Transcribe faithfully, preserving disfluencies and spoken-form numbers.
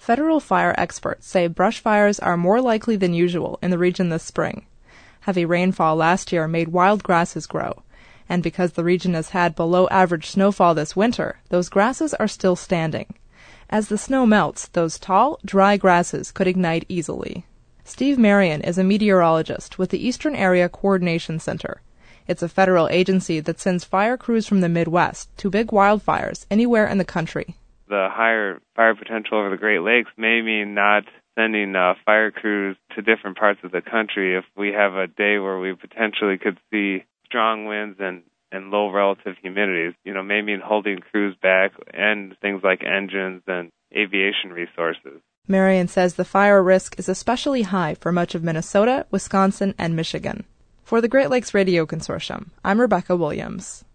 Federal fire experts say brush fires are more likely than usual in the region this spring. Heavy rainfall last year made wild grasses grow, and because the region has had below-average snowfall this winter, those grasses are still standing. As the snow melts, those tall, dry grasses could ignite easily. Steve Marion is a meteorologist with the Eastern Area Coordination Center. It's a federal agency that sends fire crews from the Midwest to big wildfires anywhere in the country. The higher fire potential over the Great Lakes may mean not sending uh, fire crews to different parts of the country if we have a day where we potentially could see strong winds and, and low relative humidities. You know, may mean holding crews back and things like engines and aviation resources. Marion says the fire risk is especially high for much of Minnesota, Wisconsin, and Michigan. For the Great Lakes Radio Consortium, I'm Rebecca Williams.